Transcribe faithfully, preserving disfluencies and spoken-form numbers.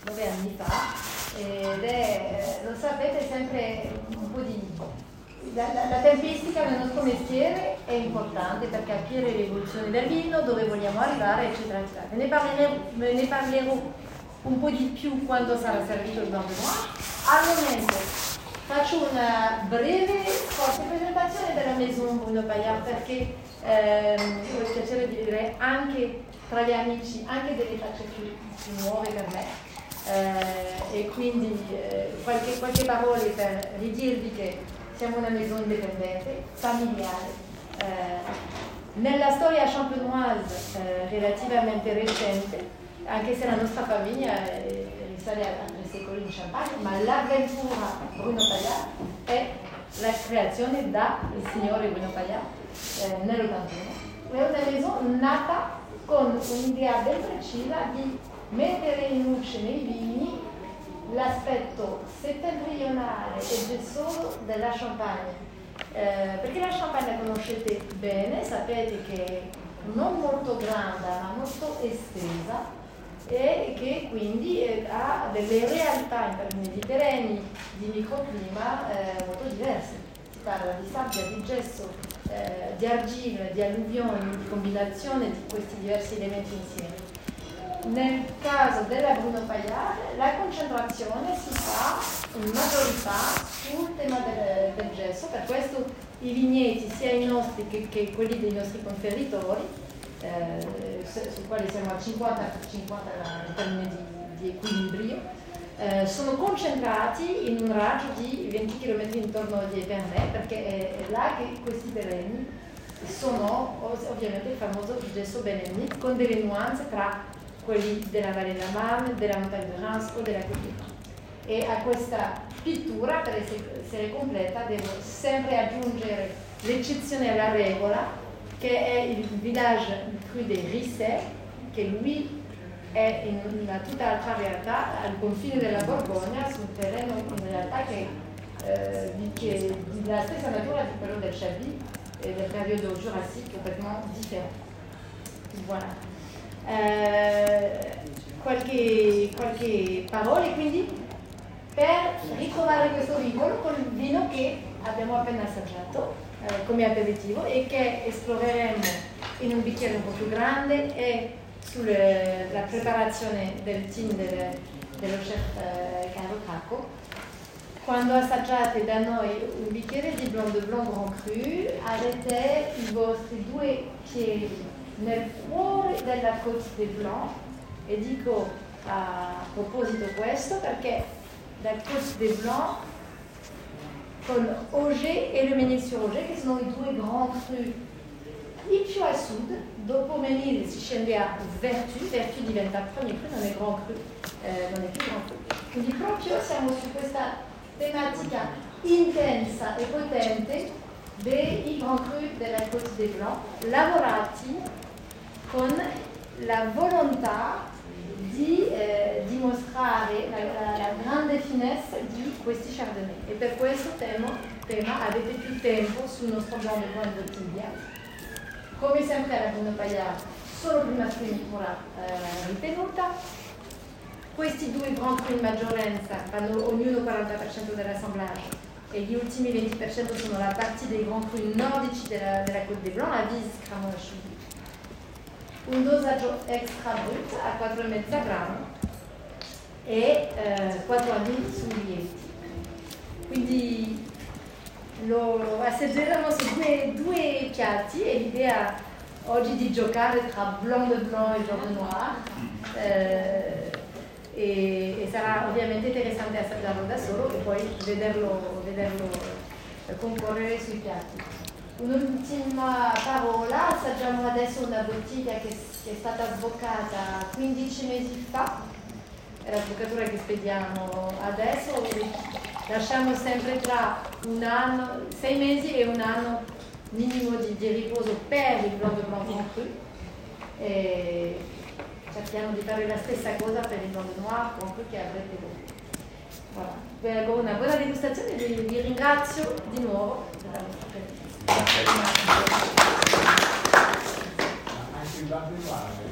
nove anni fa, ed è, lo sapete, sempre un po' di... La, la, la tempistica del nostro mestiere è importante per capire l'evoluzione del vino, dove vogliamo arrivare, eccetera, eccetera. Ve ne parlerò, ve ne parlerò un po' di più quando sarà servito il Blanc de Noir. Al momento faccio una breve, forte presentazione della Maison Bruno Paillard, perché ehm, ho il piacere di vedere anche tra gli amici anche delle facce più, più nuove per me, eh, e quindi eh, qualche, qualche parola per ridirvi che siamo una maison indipendente, familiare. Eh, nella storia champenoise eh, relativamente recente, anche se la nostra famiglia eh, risale a tre secoli di Champagne, ma l'avventura Bruno Paillard è la creazione dal signore Bruno Paillard eh, nell'ottantuno. È una maison nata con un'idea ben precisa di mettere in luce nei vini l'aspetto settentrionale e gessoso della Champagne, eh, perché la Champagne la conoscete bene, sapete che è non molto grande ma molto estesa e che quindi eh, ha delle realtà in termini di terreni, di microclima eh, molto diverse. Si parla di sabbia, di gesso, eh, di argilla, di alluvioni, di combinazione di questi diversi elementi insieme. Nel caso della Bruno Paillard la concentrazione si fa in maggiorità sul tema del, del gesso, per questo i vigneti, sia i nostri che, che quelli dei nostri conferitori, eh, su quali siamo a cinquanta cinquanta in termini di, di equilibrio, eh, sono concentrati in un raggio di venti chilometri intorno di Épernay, perché è, è là che questi terreni sono ovviamente il famoso gesso Benelli, con delle nuanze tra quelli della Valle della Marne, della Montagne de Reims o della Côte d'Ivoire. E a questa pittura, per essere completa, devo sempre aggiungere l'eccezione alla regola, che è il village Cru des Risset, che lui è in una tutt'altra realtà, al confine della Borgogna, su un terreno in realtà che, eh, che è della stessa natura di quello del Chablis e del periodo Jurassique, complètement different. Voilà. Eh, qualche, qualche parola quindi per ritrovare questo vincolo con il vino che abbiamo appena assaggiato eh, come aperitivo e che esploreremo in un bicchiere un po' più grande e sulla preparazione del team del, dello chef eh, Carlo Cracco. Quando assaggiate da noi un bicchiere di Blanc de Blanc Grand Cru avete i vostri due piedi nel cuore della Côte des Blancs, e dico a proposito questo perché la Côte des Blancs con Auger e le Mesnil-sur-Auger, che sono i due Grand Cru, il più a sud, dopo Mesnil si scende a Vertu, Vertu diventa premier cru, non è Grand Cru, eh, non è più Grand Cru. Quindi proprio siamo su questa tematica intensa e potente dei Grand Cru della Côte des Blancs, lavorati con la volontà di eh, dimostrare la, la, la grande finesse di questi Chardonnay. E per questo tema, tema avete più tempo sul nostro Blanc de Blanc in bottiglia. Come sempre alla Bruno Paillard, solo prima scrittura eh, ritenuta. Questi due Grand Cru in maggioranza fanno ognuno quaranta per cento dell'assemblage e gli ultimi venti per cento sono la partie dei Grand Cru nordici della, della Côte des Blancs, a Vise, Cramont e Chaudy. Un dosaggio extra brut a quattro virgola cinque grammi e eh, quattro anni sui lieviti. Quindi lo assaggeremo su due, due piatti e l'idea oggi di giocare tra Blanc de Blanc e Blanc de Noir eh, e, e sarà ovviamente interessante assaggiarlo da solo e poi vederlo, vederlo concorrere sui piatti. Un'ultima parola, assaggiamo adesso una bottiglia che, che è stata sboccata quindici mesi fa, è la sboccatura che spediamo adesso, lasciamo sempre tra un anno, sei mesi e un anno minimo di, di riposo per il Blanc de Blanc Grand Cru e cerchiamo di fare la stessa cosa per il Blanc de Noir Grand Cru che avrete voi. Voilà. Una buona degustazione e vi, vi ringrazio di nuovo della vostra presenza. Anche il Blanc de Noir